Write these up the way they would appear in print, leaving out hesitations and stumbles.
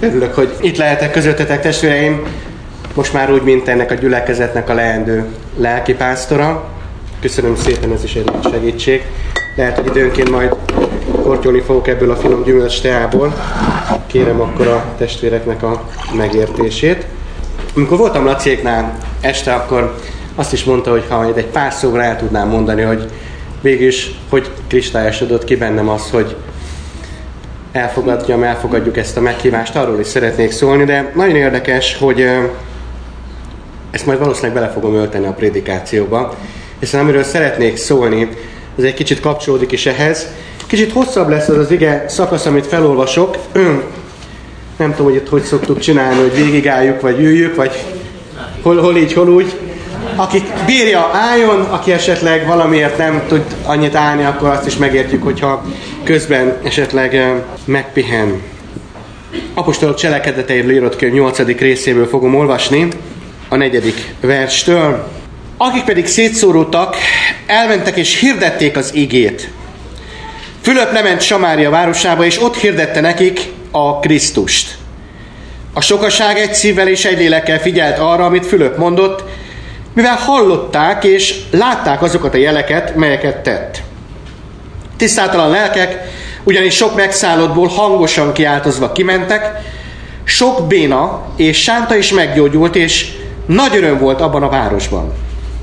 Örülök, hogy itt lehetek közöttetek, testvéreim. Most már úgy, mint ennek a gyülekezetnek a leendő lelkipásztora. Köszönöm szépen, ez is egy nagy segítség. Lehet, hogy időnként majd kortyolni fogok ebből a finom gyümölcs teából. Kérem akkor a testvéreknek a megértését. Amikor voltam Laciéknál este, akkor azt is mondta, hogy ha egy pár szóra el tudnám mondani, hogy végülis, hogy kristályosodott ki bennem az, hogy elfogadjuk ezt a meghívást, arról is szeretnék szólni, de nagyon érdekes, hogy ezt majd valószínűleg bele fogom ölteni a prédikációba, hiszen amiről szeretnék szólni, ez egy kicsit kapcsolódik is ehhez. Kicsit hosszabb lesz az ige szakasz, amit felolvasok. Nem tudom, hogy itt hogy szoktuk csinálni, hogy végigálljuk, vagy üljük, vagy hol így, hol úgy. Aki bírja, álljon, aki esetleg valamiért nem tud annyit állni, akkor azt is megértjük, hogyha közben esetleg megpihen. Apostolok cselekedeteiről írott könyv 8. részéből fogom olvasni, a 4. verstől. Akik pedig szétszóródtak, elmentek és hirdették az igét. Fülöp lement Samária városába, és ott hirdette nekik a Krisztust. A sokaság egy szívvel és egy lélekkel figyelt arra, amit Fülöp mondott, mivel hallották és látták azokat a jeleket, melyeket tett. Tisztátalan lelkek, ugyanis sok megszállottból hangosan kiáltozva kimentek, sok béna és sánta is meggyógyult, és nagy öröm volt abban a városban.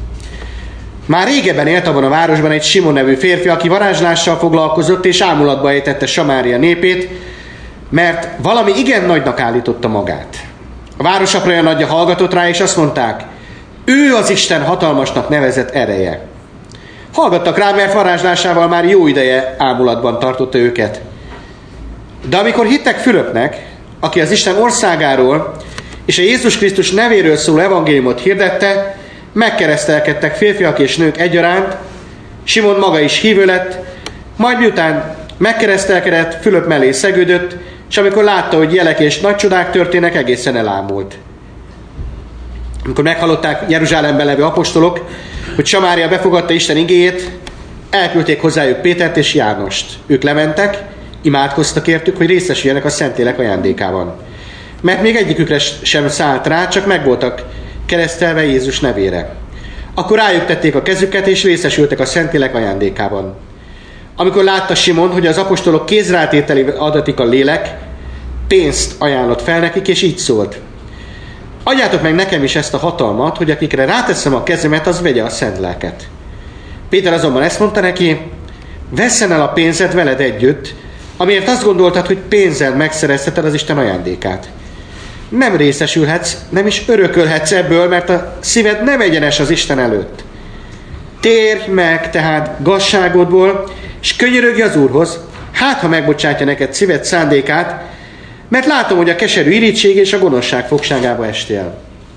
Már régebben élt abban a városban egy Simon nevű férfi, aki varázslással foglalkozott, és ámulatba ejtette Samária népét, mert valami igen nagynak állította magát. A városapra olyan nagyja hallgatott rá, és azt mondták, ő az Isten hatalmasnak nevezett ereje. Hallgattak rá, mert varázslásával már jó ideje ámulatban tartotta őket. De amikor hittek Fülöpnek, aki az Isten országáról és a Jézus Krisztus nevéről szóló evangéliumot hirdette, megkeresztelkedtek férfiak és nők egyaránt, Simon maga is hívő lett, majd miután megkeresztelkedett, Fülöp mellé szegődött, és amikor látta, hogy jelek és nagy csodák történnek, egészen elámult. Amikor meghallották Jeruzsálemben levő apostolok, hogy Samária befogadta Isten igéjét, elküldték hozzájuk Pétert és Jánost. Ők lementek, imádkoztak értük, hogy részesüljenek a Szentlélek ajándékában. Mert még egyikükre sem szállt rá, csak meg voltak keresztelve Jézus nevére. Akkor rájuk tették a kezüket, és részesültek a Szentlélek ajándékában. Amikor látta Simon, hogy az apostolok kézrátételével adatik a lélek, pénzt ajánlott fel nekik, és így szólt. Adjátok meg nekem is ezt a hatalmat, hogy akikre ráteszem a kezemet, az vegye a szent lelket. Péter azonban ezt mondta neki, vesszen el a pénzed veled együtt, amiért azt gondoltad, hogy pénzzel megszerezheted az Isten ajándékát. Nem részesülhetsz, nem is örökölhetsz ebből, mert a szíved nem egyenes az Isten előtt. Térj meg tehát gazságodból, és könyörögj az Úrhoz, hát ha megbocsátja neked szíved szándékát, mert látom, hogy a keserű irigység és a gonoszság fogságába estél.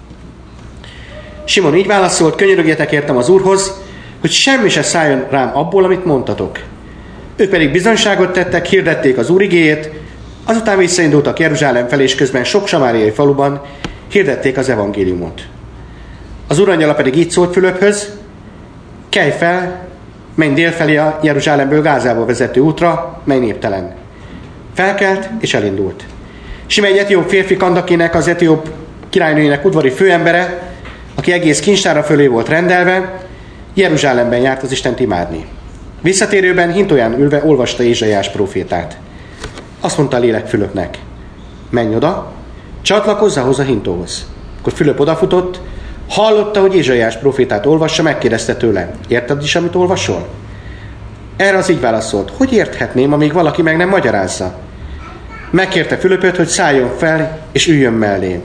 Simon így válaszolt, könyörögjetek értem az Úrhoz, hogy semmi se szálljon rám abból, amit mondtatok. Ők pedig bizonyságot tettek, hirdették az Úr igéjét, azután visszaindultak Jeruzsálem felé, és közben sok samáriai faluban hirdették az evangéliumot. Az úrangyala pedig így szólt Fülöphöz, kelj fel, menj délfelé a Jeruzsálemből Gázába vezető útra, mely néptelen. Felkelt és elindult. Sima egy etióp férfi Kandakének, az etióp királynőjének udvari főembere, aki egész kincstára fölé volt rendelve, Jeruzsálemben járt az Istent imádni. Visszatérőben hintóján ülve olvasta Ézsaiás prófétát. Azt mondta a lélek Fülöpnek, menj oda, csatlakozz ahhoz a hintóhoz. Akkor Fülöp odafutott, hallotta, hogy Ézsaiás prófétát olvassa, megkérdezte tőle, érted is, amit olvasol? Erre az így válaszolt, hogy érthetném, amíg valaki meg nem magyarázza? Megkérte Fülöpöt, hogy szálljon fel, és üljön mellé.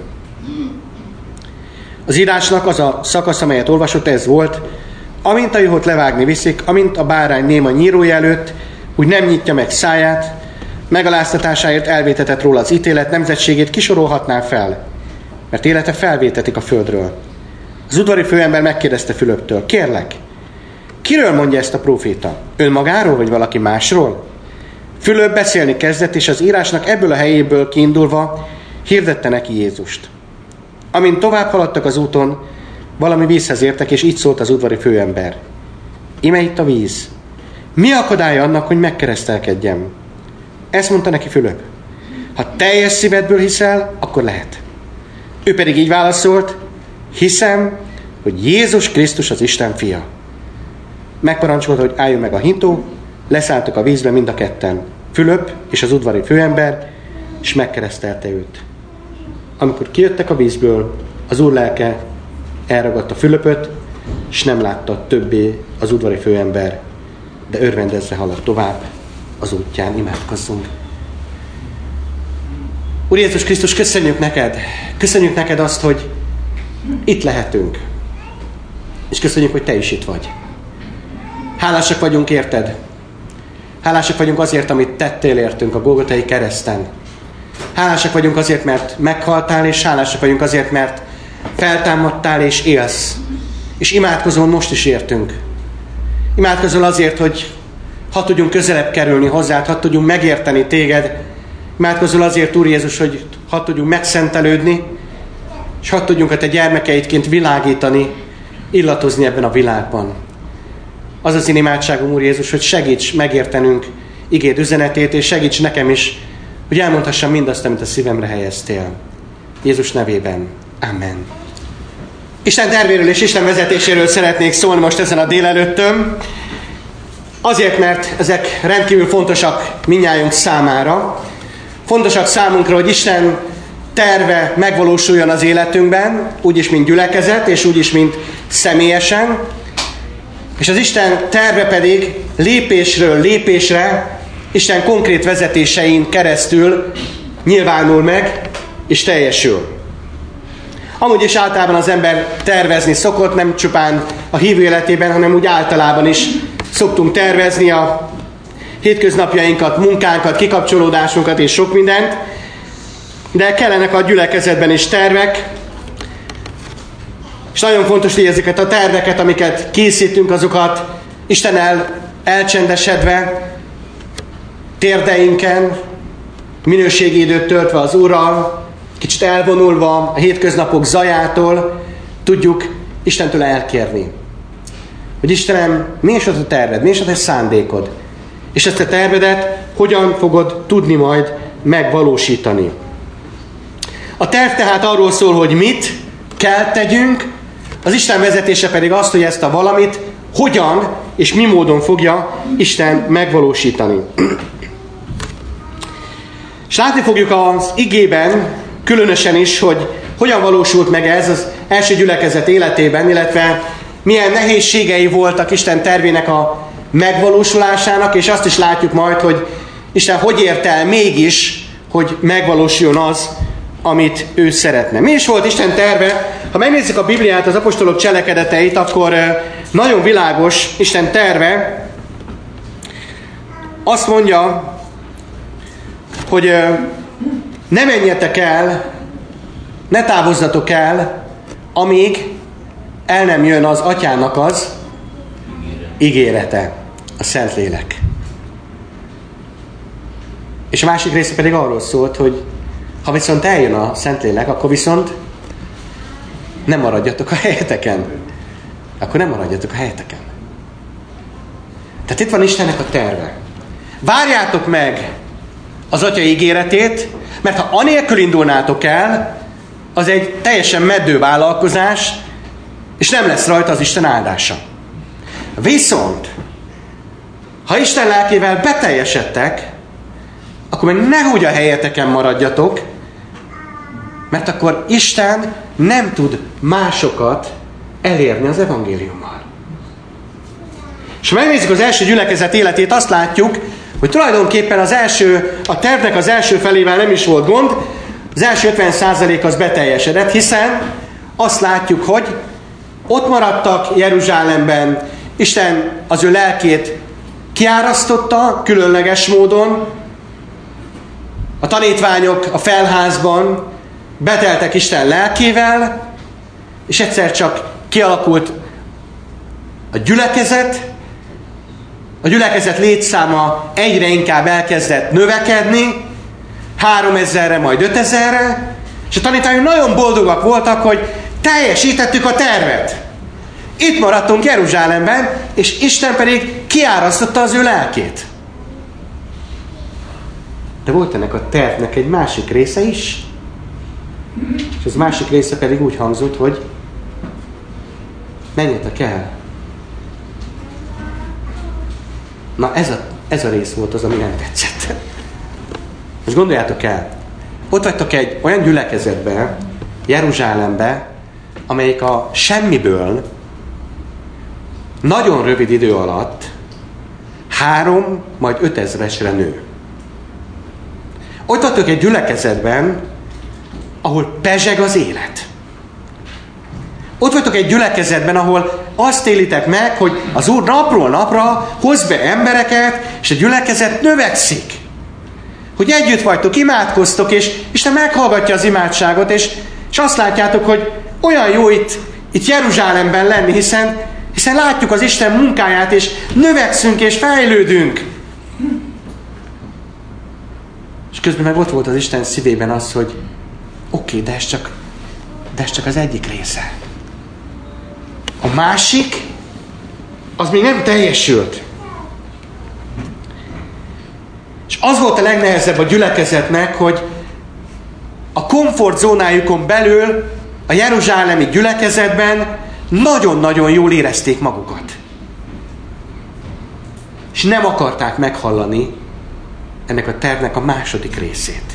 Az írásnak az a szakasz, amelyet olvasott, ez volt, amint a juhot levágni viszik, amint a bárány néma nyírója előtt, úgy nem nyitja meg száját, megaláztatásáért elvétetett róla az ítélet, nemzetségét kisorolhatná fel, mert élete felvétetik a földről. Az udvari főember megkérdezte Fülöptől, kérlek, kiről mondja ezt a próféta? Önmagáról, vagy valaki másról? Fülöp beszélni kezdett, és az írásnak ebből a helyéből kiindulva hirdette neki Jézust. Amint tovább haladtak az úton, valami vízhez értek, és így szólt az udvari főember. Ime itt a víz. Mi akadálya annak, hogy megkeresztelkedjem? Ezt mondta neki Fülöp. Ha teljes szívedből hiszel, akkor lehet. Ő pedig így válaszolt, hiszem, hogy Jézus Krisztus az Isten fia. Megparancsolta, hogy álljon meg a hintó, leszálltak a vízbe mind a ketten, Fülöp és az udvari főember, és megkeresztelte őt. Amikor kijöttek a vízből, az Úr lelke elragadta Fülöpöt, és nem látta többé az udvari főember, de örvendezve haladt tovább az útján. Imádkozzunk. Úr Jézus Krisztus, köszönjük neked! Köszönjük neked azt, hogy itt lehetünk. És köszönjük, hogy te is itt vagy. Hálásak vagyunk érted. Hálásak vagyunk azért, amit tettél értünk a Golgotai kereszten. Hálásak vagyunk azért, mert meghaltál, és hálásak vagyunk azért, mert feltámadtál és élsz. És imádkozol most is értünk. Imádkozol azért, hogy ha tudjunk közelebb kerülni hozzád, ha tudjunk megérteni téged. Imádkozol azért, Úr Jézus, hogy ha tudjunk megszentelődni, és ha tudjunk a te gyermekeidként világítani, illatozni ebben a világban. Az az én imádságom, Úr Jézus, hogy segíts megértenünk igéd üzenetét, és segíts nekem is, hogy elmondhassam mindazt, amit a szívemre helyeztél. Jézus nevében. Amen. Isten tervéről és Isten vezetéséről szeretnék szólni most ezen a délelőttön. Azért, mert ezek rendkívül fontosak mindnyájunk számára. Fontosak számunkra, hogy Isten terve megvalósuljon az életünkben, úgyis, mint gyülekezet, és úgyis, mint személyesen. És az Isten terve pedig lépésről lépésre, Isten konkrét vezetésein keresztül nyilvánul meg, és teljesül. Amúgy is általában az ember tervezni szokott, nem csupán a hívő életében, hanem úgy általában is szoktunk tervezni a hétköznapjainkat, munkánkat, kikapcsolódásunkat és sok mindent, de kellenek a gyülekezetben is tervek, és nagyon fontos, hogy ezeket a terveket, amiket készítünk, azokat Istennel elcsendesedve, térdeinken, minőségi időt töltve az Úrral, kicsit elvonulva a hétköznapok zajától, tudjuk Istentől elkérni. Hogy Istenem, mi is a terved, mi is a te szándékod? És ezt a tervedet hogyan fogod tudni majd megvalósítani? A terv tehát arról szól, hogy mit kell tegyünk, az Isten vezetése pedig azt, hogy ezt a valamit hogyan és mi módon fogja Isten megvalósítani. És látni fogjuk az igében különösen is, hogy hogyan valósult meg ez az első gyülekezet életében, illetve milyen nehézségei voltak Isten tervének a megvalósulásának, és azt is látjuk majd, hogy Isten hogy ért el mégis, hogy megvalósuljon az, amit ő szeretne. Mi is volt Isten terve? Ha megnézzük a Bibliát, az apostolok cselekedeteit, akkor nagyon világos Isten terve. Azt mondja, hogy ne menjetek el, ne távozzatok el, amíg el nem jön az Atyának az ígérete, a Szentlélek. És a másik része pedig arról szólt, hogy ha viszont eljön a Szentlélek, akkor viszont nem maradjatok a helyeteken. Akkor nem maradjatok a helyeteken. Tehát itt van Istennek a terve. Várjátok meg az Atya ígéretét, mert ha anélkül indulnátok el, az egy teljesen meddő vállalkozás, és nem lesz rajta az Isten áldása. Viszont, ha Isten lelkével beteljesedtek, akkor meg nehogy a helyeteken maradjatok, mert akkor Isten nem tud másokat elérni az evangéliummal. És ha megnézzük az első gyülekezet életét, azt látjuk, hogy tulajdonképpen a tervnek az első felével nem is volt gond, az első 50% az beteljesedett, hiszen azt látjuk, hogy ott maradtak Jeruzsálemben, Isten az ő lelkét kiárasztotta különleges módon, a tanítványok a felházban beteltek Isten lelkével, és egyszer csak kialakult a gyülekezet létszáma egyre inkább elkezdett növekedni, 3000-re, majd 5000-re, és a tanítványok nagyon boldogak voltak, hogy teljesítettük a tervet. Itt maradtunk Jeruzsálemben, és Isten pedig kiárasztotta az ő lelkét. De volt ennek a tervnek egy másik része is. És az másik része pedig úgy hangzott, hogy menjetek el. Na ez a rész volt az, ami nem tetszett. Most gondoljátok el, ott vagytok egy olyan gyülekezetben, Jeruzsálembe, amelyik a semmiből nagyon rövid idő alatt 3, majd 5000-esre nő. Ott vagytok egy gyülekezetben, ahol pezseg az élet. Ott vagytok egy gyülekezetben, ahol azt élitek meg, hogy az Úr napról napra hoz be embereket, és a gyülekezet növekszik. Hogy együtt vagytok, imádkoztok, és Isten meghallgatja az imádságot, és azt látjátok, hogy olyan jó itt Jeruzsálemben lenni, hiszen látjuk az Isten munkáját, és növekszünk, és fejlődünk. És közben meg ott volt az Isten szívében az, hogy oké, de ez csak az egyik része. A másik, az még nem teljesült. És az volt a legnehezebb a gyülekezetnek, hogy a komfortzónájukon belül a jeruzsálemi gyülekezetben nagyon-nagyon jól érezték magukat. És nem akarták meghallani ennek a tervnek a második részét.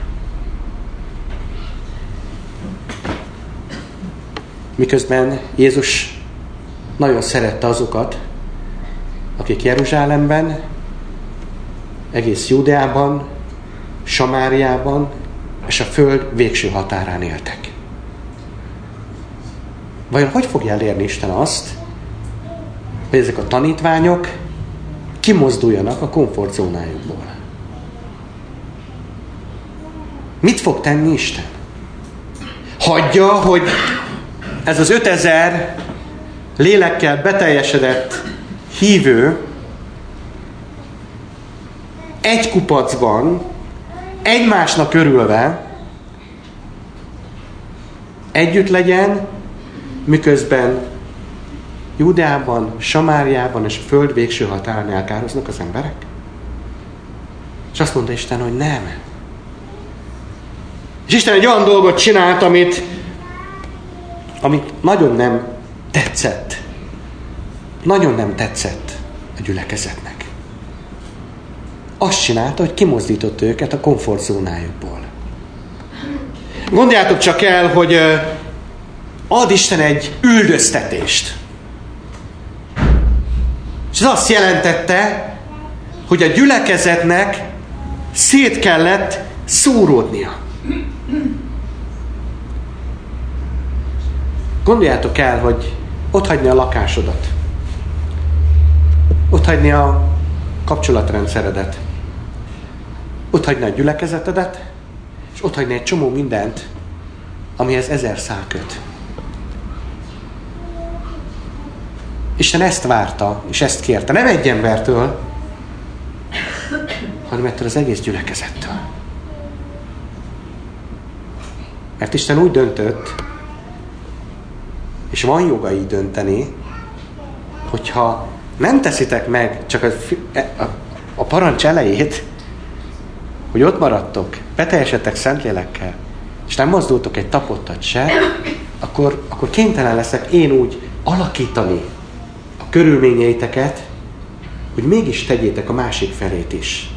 Miközben Jézus nagyon szerette azokat, akik Jeruzsálemben, egész Júdeában, Samáriában és a föld végső határán éltek. Vajon hogy fogja elérni Isten azt, hogy ezek a tanítványok kimozduljanak a komfortzónájukból? Mit fog tenni Isten? Hagyja, hogy ez az 5000 lélekkel beteljesedett hívő egy kupacban, egymásnak örülve együtt legyen, miközben Júdeában, Samáriában és a föld végső határán elkároznak az emberek? És azt mondta Isten, hogy nem. És Isten egy olyan dolgot csinált, amit nagyon nem tetszett. Nagyon nem tetszett a gyülekezetnek. Azt csinálta, hogy kimozdított őket a komfortzónájukból. Gondoljátok csak el, hogy ad Isten egy üldöztetést. És ez azt jelentette, hogy a gyülekezetnek szét kellett szóródnia. Gondoljátok el, hogy otthagyni a lakásodat, otthagyni a kapcsolatrendszeredet, otthagyni a gyülekezetedet, és otthagyni egy csomó mindent, amihez 1000 szál köt. Isten ezt várta, és ezt kérte. Nem egy embertől, hanem ettől az egész gyülekezettől. Mert Isten úgy döntött, és van joga így dönteni, hogyha nem teszitek meg csak a parancs elejét, hogy ott maradtok, beteljesedtek Szentlélekkel, és nem mozdultok egy tapottat se, akkor kénytelen leszek én úgy alakítani a körülményeiteket, hogy mégis tegyétek a másik felét is.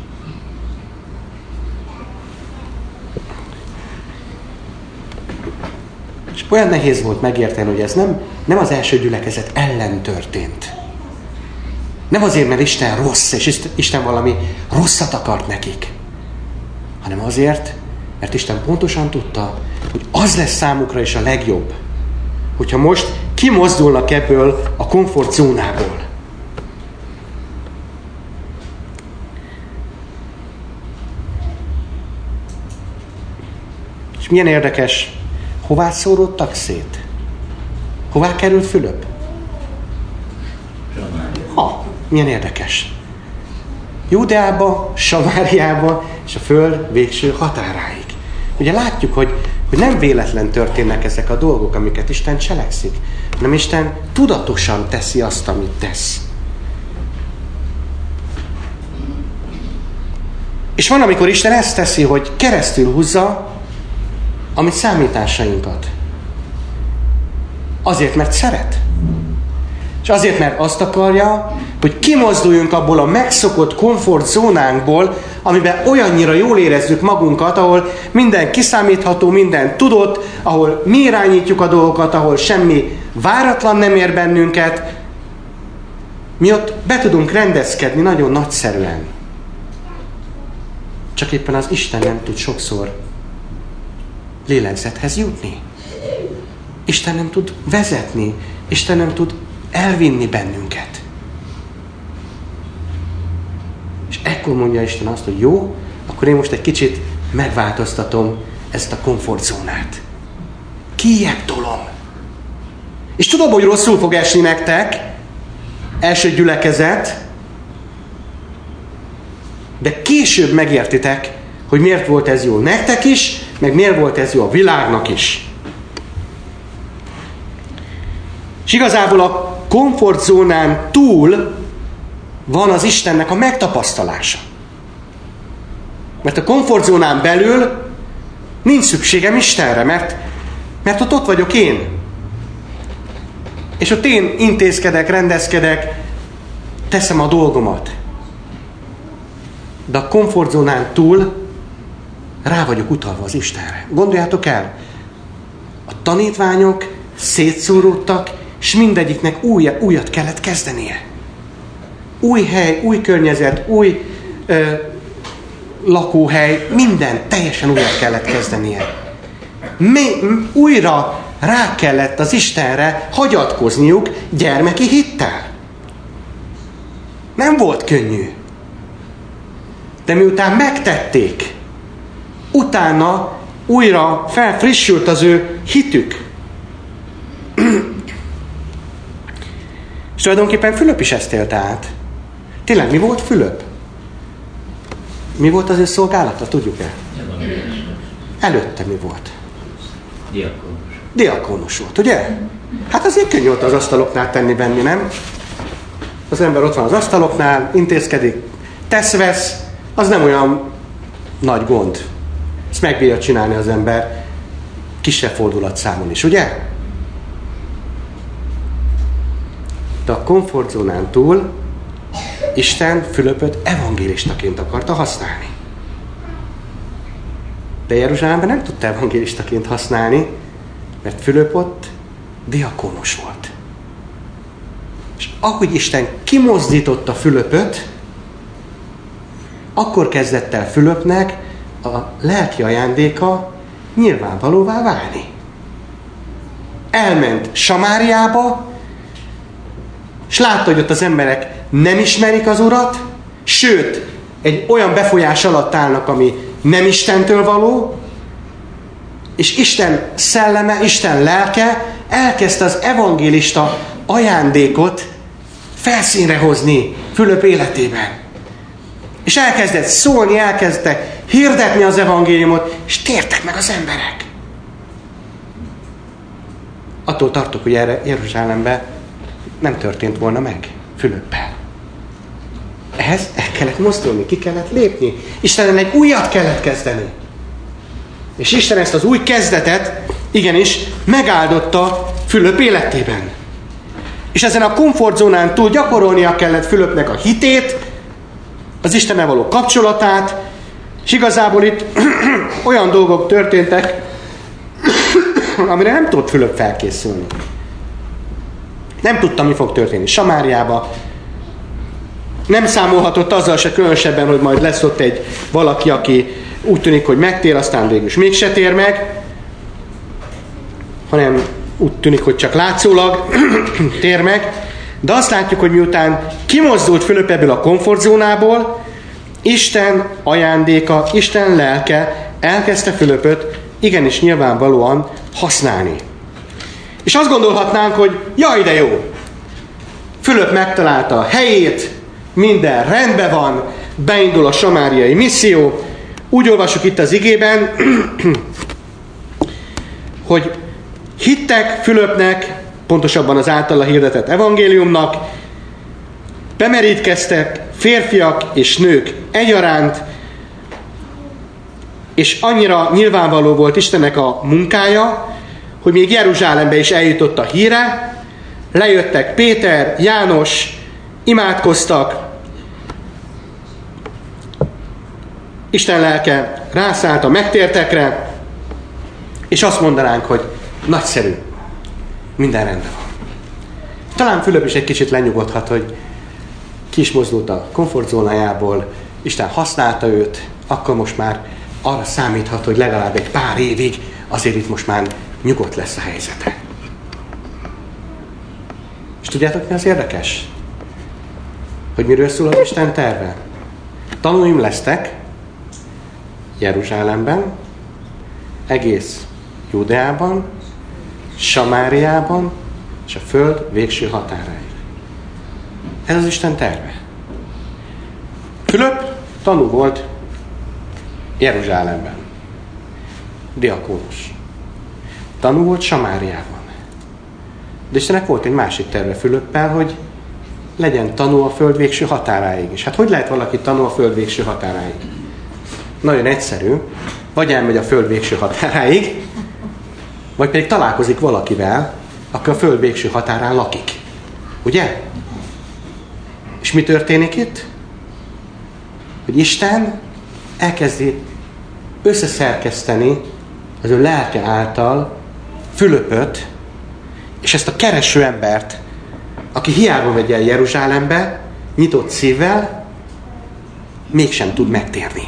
És olyan nehéz volt megérteni, hogy ez nem az első gyülekezet ellen történt. Nem azért, mert Isten rossz, és Isten valami rosszat akart nekik, hanem azért, mert Isten pontosan tudta, hogy az lesz számukra is a legjobb, hogyha most kimozdulnak ebből a komfortzónából. És milyen érdekes, hová szóródtak szét? Hová került Fülöp? Milyen érdekes. Júdeába, Samáriába és a föld végső határáig. Ugye látjuk, hogy nem véletlen történnek ezek a dolgok, amiket Isten cselekszik, hanem Isten tudatosan teszi azt, amit tesz. És van, amikor Isten ezt teszi, hogy keresztül húzza a mi számításainkat. Azért, mert szeret. És azért, mert azt akarja, hogy kimozduljunk abból a megszokott komfortzónánkból, amiben olyannyira jól érezzük magunkat, ahol minden kiszámítható, minden tudott, ahol mi irányítjuk a dolgokat, ahol semmi váratlan nem ér bennünket. Mi ott be tudunk rendezkedni nagyon nagyszerűen. Csak éppen az Isten nem tud sokszor lélegzethez jutni. Isten nem tud vezetni. Isten nem tud elvinni bennünket. És ekkor mondja Isten azt, hogy jó, akkor én most egy kicsit megváltoztatom ezt a komfortzónát. Kijjebb tolom. És tudom, hogy rosszul fog esni nektek, első gyülekezet, de később megértitek, hogy miért volt ez jó nektek is, meg miért volt ez jó a világnak is. És igazából a komfortzónán túl van az Istennek a megtapasztalása. Mert a komfortzónán belül nincs szükségem Istenre, mert ott vagyok én. És ott én intézkedek, rendezkedek, teszem a dolgomat. De a komfortzónán túl rá vagyok utalva az Istenre. Gondoljátok el, a tanítványok szétszóródtak, és mindegyiknek újat kellett kezdenie. Új hely, új környezet, új lakóhely, minden teljesen újat kellett kezdenie. Újra rá kellett az Istenre hagyatkozniuk gyermeki hittel. Nem volt könnyű. De miután megtették, utána újra felfrissült az ő hitük. És tulajdonképpen Fülöp is ezt élte át. Tényleg, mi volt Fülöp? Mi volt az ő szolgálata, tudjuk-e? Előtte mi volt? Diakónus volt, ugye? Hát azért könnyű volt az asztaloknál tenni benni, nem? Az ember ott van az asztaloknál, intézkedik, tesz-vesz, az nem olyan nagy gond. Ezt megbírja csinálni az ember kisebb fordulatszámon is, ugye? De a komfortzónán túl Isten Fülöpöt evangélistaként akarta használni. De Jeruzsálemben nem tudta evangélistaként használni, mert Fülöp ott diakónus volt. És ahogy Isten kimozdította Fülöpöt, akkor kezdett el Fülöpnek a lelki ajándéka nyilvánvalóvá válni. Elment Samáriába, és látta, hogy ott az emberek nem ismerik az Urat, sőt, egy olyan befolyás alatt állnak, ami nem Istentől való, és Isten szelleme, Isten lelke elkezdte az evangélista ajándékot felszínre hozni Fülöp életében. És elkezdett szólni, elkezdte hirdetni az evangéliumot, és tértek meg az emberek. Attól tartok, hogy erre Jeruzsálemben nem történt volna meg Fülöppel. Ehhez el kellett mozdulni, ki kellett lépni. Istenen egy újat kellett kezdeni. És Isten ezt az új kezdetet igenis megáldotta Fülöp életében. És ezen a komfortzónán túl gyakorolnia kellett Fülöpnek a hitét, az Istennel való kapcsolatát, és igazából itt olyan dolgok történtek, amire nem tudott Fülöp felkészülni. Nem tudta, mi fog történni Samáriába. Nem számolhatott azzal se különösebben, hogy majd lesz ott egy valaki, aki úgy tűnik, hogy megtér, aztán végül is mégse tér meg, hanem úgy tűnik, hogy csak látszólag tér meg. De azt látjuk, hogy miután kimozdult Fülöp ebből a komfortzónából, Isten ajándéka, Isten lelke elkezdte Fülöpöt igenis nyilvánvalóan használni. És azt gondolhatnánk, hogy jaj, de jó! Fülöp megtalálta a helyét, minden rendben van, beindul a samáriai misszió. Úgy olvasjuk itt az igében, hogy hittek Fülöpnek, pontosabban az általa hirdetett evangéliumnak, bemerítkeztek férfiak és nők egyaránt, és annyira nyilvánvaló volt Istennek a munkája, hogy még Jeruzsálembe is eljutott a híre, lejöttek Péter, János, imádkoztak, Isten lelke rászállt a megtértekre, és azt mondanánk, hogy nagyszerű, minden rendben van. Talán Fülöp is egy kicsit lenyugodhat, hogy ki is mozdult a komfortzónájából, Isten használta őt, akkor most már arra számíthat, hogy legalább egy pár évig azért itt most már nyugodt lesz a helyzete. És tudjátok, mi az érdekes? Hogy miről szól az Isten terve? Tanúim lesztek Jeruzsálemben, egész Judeában, Samáriában, és a föld végső határáig. Ez az Isten terve. Fülöp tanú volt Jeruzsálemben. Diakónus. Tanú volt Samáriában. De Istennek volt egy másik terve Fülöppel, hogy legyen tanú a föld végső határáig is. Hát hogy lehet valaki tanú a föld végső határáig? Nagyon egyszerű. Vagy elmegy a föld végső határáig, vagy pedig találkozik valakivel, aki a föld végső határán lakik. Ugye? És mi történik itt? Hogy Isten elkezdi összeszerkeszteni az ő lelke által Fülöpöt, és ezt a kereső embert, aki hiába megy el Jeruzsálembe, nyitott szívvel, mégsem tud megtérni.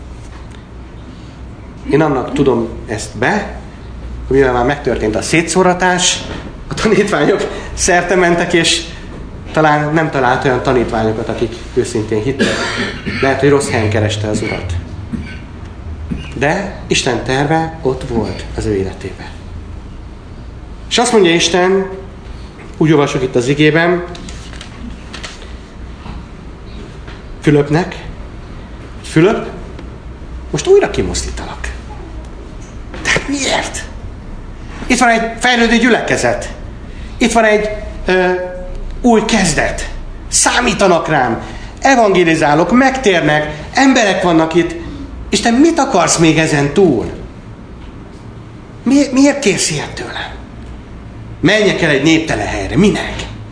Én annak tudom ezt be, hogy mivel már megtörtént a szétszóratás, a tanítványok szerte mentek, és talán nem talált olyan tanítványokat, akik őszintén hittek. Lehet, hogy rossz helyen kereste az Urat. De Isten terve ott volt az ő életében. És azt mondja Isten, úgy olvasok itt az igében, Fülöpnek, Fülöp, most újra kimozdítalak. De miért? Itt van egy fejlődő gyülekezet. Itt van egy új kezdet. Számítanak rám. Evangelizálok, megtérnek, emberek vannak itt. Isten, mit akarsz még ezen túl? Miért kérsz ilyet tőlem? Menjek el egy néptelen helyre. Minek?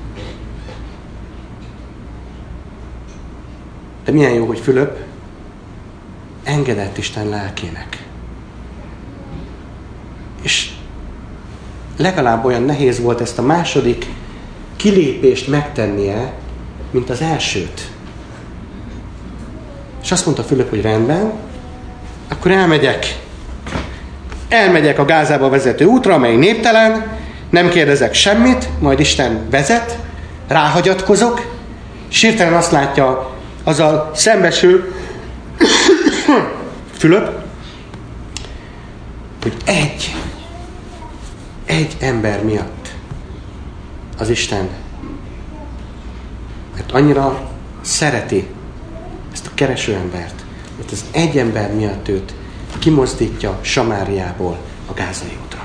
De milyen jó, hogy Fülöp engedett Isten lelkének. És legalább olyan nehéz volt ezt a második kilépést megtennie, mint az elsőt. És azt mondta Fülöp, hogy rendben, akkor elmegyek a Gázába vezető útra, amely néptelen, nem kérdezek semmit, majd Isten vezet, ráhagyatkozok, és hirtelen azt látja, azzal szembesül Fülöp, hogy egy ember miatt az Isten, mert annyira szereti ezt a kereső embert, mert az egy ember miatt őt kimozdítja Samáriából a Gázai útra.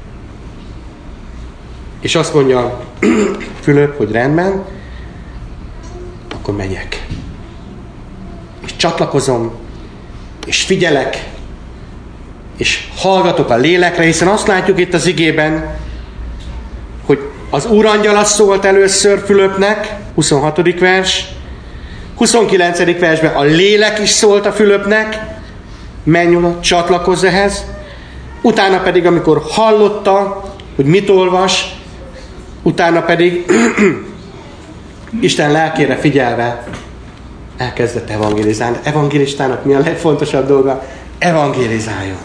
És azt mondja Fülöp, hogy rendben, akkor megyek. És csatlakozom, és figyelek, és hallgatok a lélekre, hiszen azt látjuk itt az igében, hogy az úrangyala szólt először Fülöpnek, 26. vers, 29. versben a lélek is szólt a Fülöpnek, menj oda, csatlakozz ehhez, utána pedig, amikor hallotta, hogy mit olvas, utána pedig Isten lelkére figyelve elkezdett evangelizálni. Evangelistának mi a legfontosabb dolga? Evangélizáljon.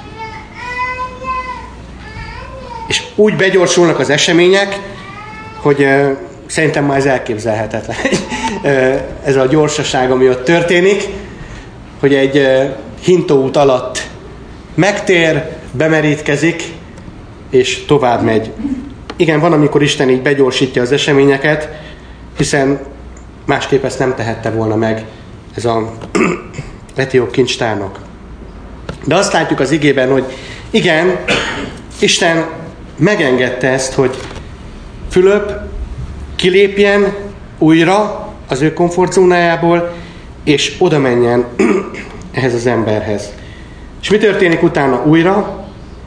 És úgy begyorsulnak az események, hogy szerintem már ez elképzelhetetlen. Ez a gyorsaság, ami ott történik, hogy egy hintóút alatt megtér, bemerítkezik, és tovább megy. Igen, van, amikor Isten így begyorsítja az eseményeket, hiszen másképp ezt nem tehette volna meg ez a etióp kincstárnok. De azt látjuk az igében, hogy igen, Isten megengedte ezt, hogy Fülöp kilépjen újra az ő komfortzónájából, és oda menjen ehhez az emberhez. És mi történik utána újra?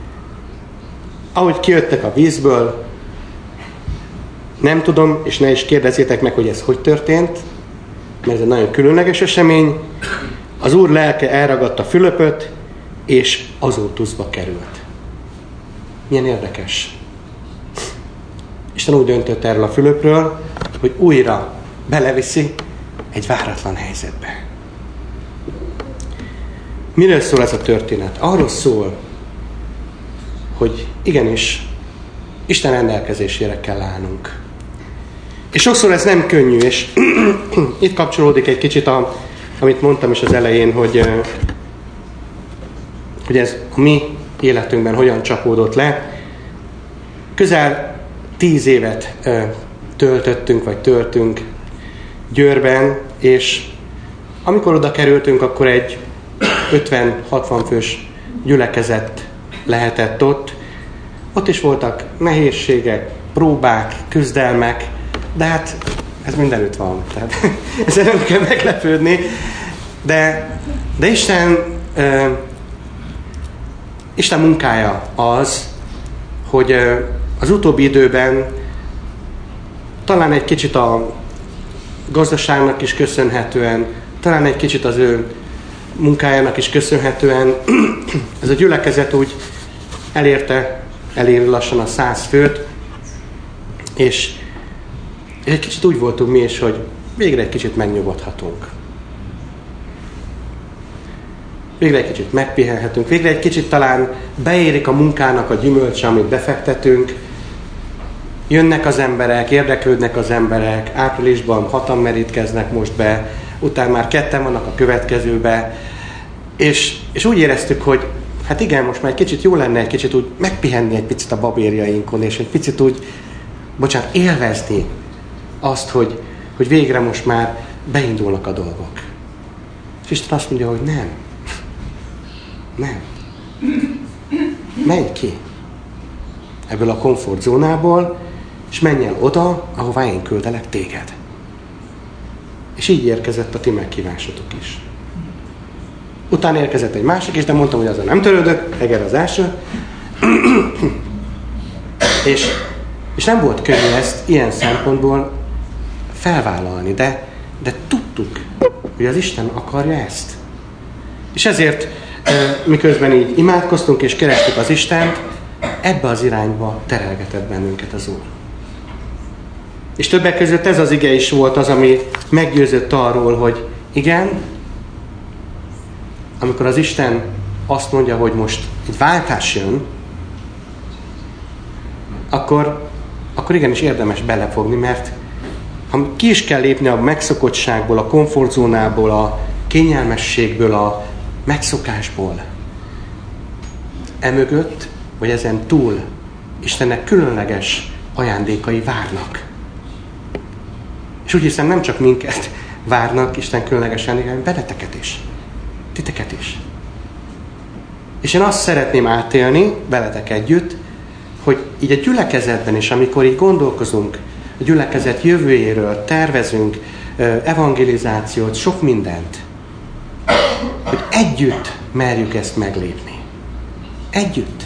Ahogy kijöttek a vízből, nem tudom, és ne is kérdezzétek meg, hogy ez hogy történt, mert ez egy nagyon különleges esemény. Az Úr lelke elragadta Fülöpöt, és Azótuszba került. Milyen érdekes. Isten úgy döntött erről a Fülöpről, hogy újra beleviszi egy váratlan helyzetbe. Miről szól ez a történet? Arról szól, hogy igenis Isten rendelkezésére kell állnunk. És sokszor ez nem könnyű, és itt kapcsolódik egy kicsit, amit mondtam is az elején, hogy ez a mi életünkben hogyan csapódott le. Közel 10 évet töltöttünk, vagy töltünk Győrben, és amikor oda kerültünk, akkor egy 50-60 fős gyülekezet lehetett ott. Ott is voltak nehézségek, próbák, küzdelmek, de hát ez mindenütt van. Tehát ezzel nem kell meglepődni. De Isten munkája az, hogy az utóbbi időben talán egy kicsit a gazdaságnak is köszönhetően, talán egy kicsit az ő munkájának is köszönhetően ez a gyülekezet úgy eléri lassan a 100 főt, és egy kicsit úgy voltunk mi is, hogy végre egy kicsit megnyugodhatunk. Végre egy kicsit megpihenhetünk, végre egy kicsit talán beérik a munkának a gyümölcse, amit befektetünk. Jönnek az emberek, érdeklődnek az emberek, áprilisban 6-an merítkeznek most be, utána már 2-en vannak a következőbe, és úgy éreztük, hogy hát igen, most már egy kicsit jó lenne egy kicsit úgy megpihenni egy picit a babérjainkon, és egy picit úgy, élvezni azt, hogy végre most már beindulnak a dolgok. És Isten azt mondja, hogy nem. Menj ki ebből a komfortzónából, és menj el oda, ahová én küldelek téged. És így érkezett a ti meghívásotok is. Utána érkezett egy másik is, de mondtam, hogy azzal nem törődök, Eger az első. és nem volt könnyű ezt ilyen szempontból felvállalni, de tudtuk, hogy az Isten akarja ezt. És ezért, miközben így imádkoztunk és kerestük az Istent, ebbe az irányba terelgetett bennünket az Úr. És többek között ez az ige is volt az, ami meggyőzött arról, hogy igen, amikor az Isten azt mondja, hogy most egy váltás jön, akkor igenis érdemes belefogni, mert ha ki is kell lépni a megszokottságból, a komfortzónából, a kényelmességből, a megszokásból, emögött, vagy ezen túl Istennek különleges ajándékai várnak. És úgy hiszem, nem csak minket várnak Isten különleges ajándékai, hanem benneteket is. Titeket is. És én azt szeretném átélni veletek együtt, hogy így a gyülekezetben is, amikor így gondolkozunk a gyülekezet jövőjéről, tervezünk evangelizációt, sok mindent, hogy együtt merjük ezt meglépni. Együtt.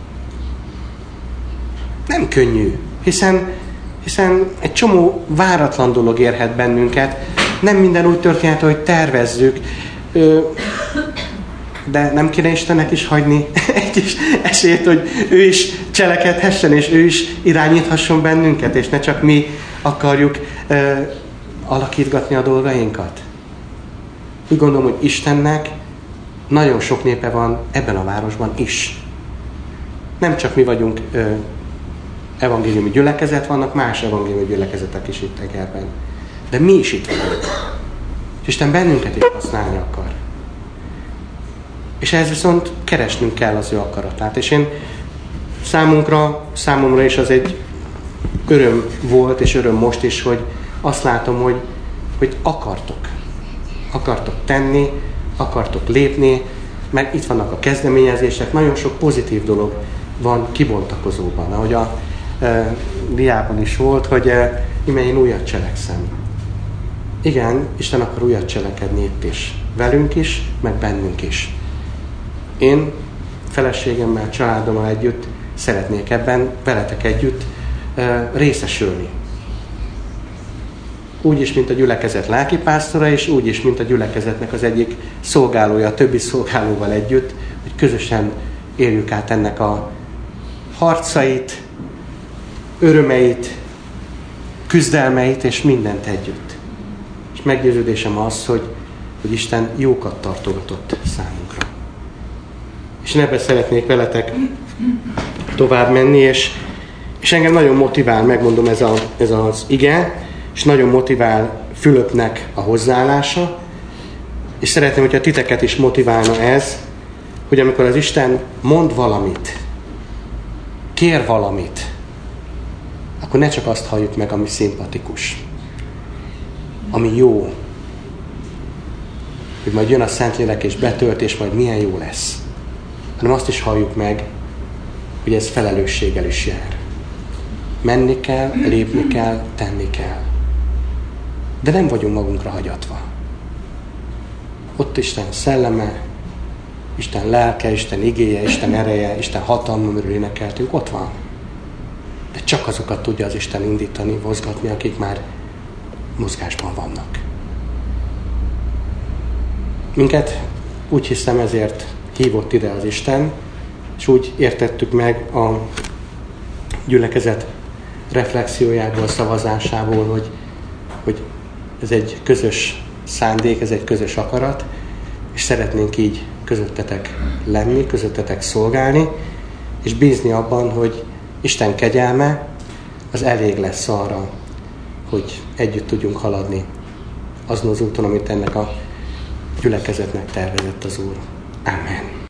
Nem könnyű, hiszen egy csomó váratlan dolog érhet bennünket, nem minden úgy történhet, hogy tervezzük, de nem kéne Istennek is hagyni egy kis esélyt, hogy ő is cselekedhessen, és ő is irányíthasson bennünket, és ne csak mi akarjuk alakítgatni a dolgainkat. Úgy gondolom, hogy Istennek nagyon sok népe van ebben a városban is. Nem csak mi vagyunk evangéliumi gyülekezet, vannak más evangéliumi gyülekezetek is itt Egerben. De mi is itt vagyunk. És Isten bennünket is használni akar. És ehhez viszont keresnünk kell az ő akaratát. És én számomra is az egy öröm volt, és öröm most is, hogy azt látom, hogy akartok tenni, akartok lépni, mert itt vannak a kezdeményezések, nagyon sok pozitív dolog van kibontakozóban. Ahogy a diában is volt, hogy ime én újat cselekszem. Igen, Isten akar újat cselekedni itt is. Velünk is, meg bennünk is. én feleségemmel, családommal együtt szeretnék ebben veletek együtt részesülni. Úgy is, mint a gyülekezet lelkipásztora, és úgy is, mint a gyülekezetnek az egyik szolgálója, a többi szolgálóval együtt, hogy közösen éljük át ennek a harcait, örömeit, küzdelmeit, és mindent együtt. És meggyőződésem az, hogy Isten jókat tartogatott számunkra. És én ebben szeretnék veletek tovább menni, és engem nagyon motivál, megmondom, ez az ige, és nagyon motivál Fülöpnek a hozzáállása, és szeretném, hogyha titeket is motiválna ez, hogy amikor az Isten mond valamit, kér valamit, akkor ne csak azt halljuk meg, ami szimpatikus, ami jó, hogy majd jön a Szentlélek és betölt, és majd milyen jó lesz, hanem azt is halljuk meg, hogy ez felelősséggel is jár. Menni kell, lépni kell, tenni kell. De nem vagyunk magunkra hagyatva. Ott Isten szelleme, Isten lelke, Isten igéje, Isten ereje, Isten hatalma, amiről énekeltünk, ott van. De csak azokat tudja az Isten indítani, mozgatni, akik már mozgásban vannak. Minket úgy hiszem ezért hívott ide az Isten, és úgy értettük meg a gyülekezet reflexiójából, szavazásából, hogy ez egy közös szándék, ez egy közös akarat, és szeretnénk így közöttetek lenni, közöttetek szolgálni, és bízni abban, hogy Isten kegyelme az elég lesz arra, hogy együtt tudjunk haladni azon az úton, amit ennek a gyülekezetnek tervezett az Úr. Amen.